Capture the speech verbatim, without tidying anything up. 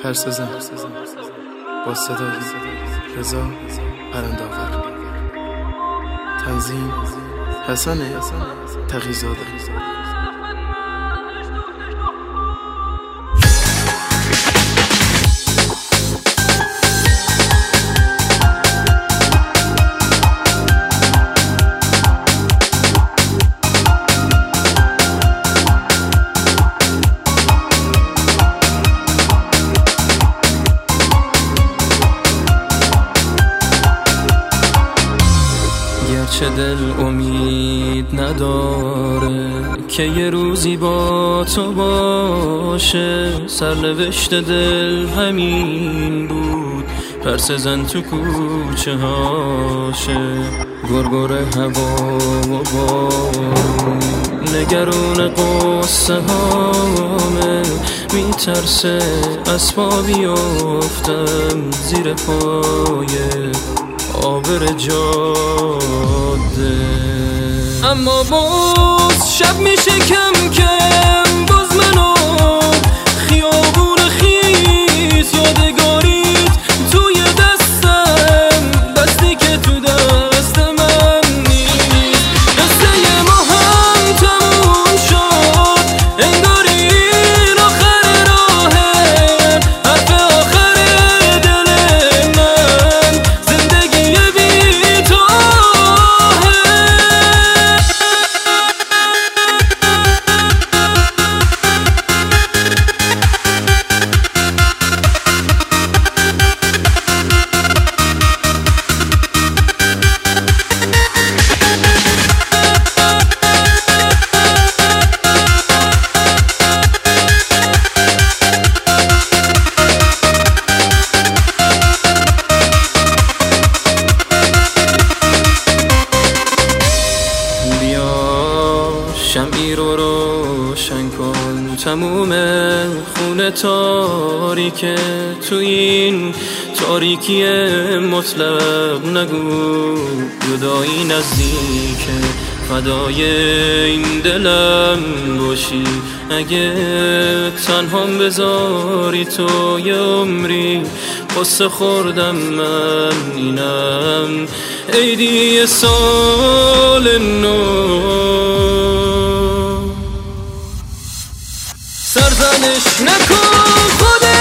پرسزن با صدای رضا پرنداور، تنظیم حسن تقی‌زاده. چه دل امید نداره که یه روزی با تو باشه، سرنوشت دل همین بود، پرسزن تو کوچه هاشه، گرگر هوا و بارون نگرون قصه هامه، میترسه از پا بیفتم زیر پای آبر جاده، اما باز شب میشه کم کم، باز منو خیابون خیس یادگاریت توی دستم، بستی که تو دست من نیست، قصه ما هم تموم شد، انگار این آخر راهه، حرف آخر دل من، زندگی بی توه. شمعی رو روشن کن، تموم خونه تاریکه، تو این تاریکی مطلق نگو جدایی نزدیکه، فدای این دلم باشی اگه تنهام بذاری تو یه عمری، قصه خوردم من اینم عیدی سال نو، سرزنش نکن خودت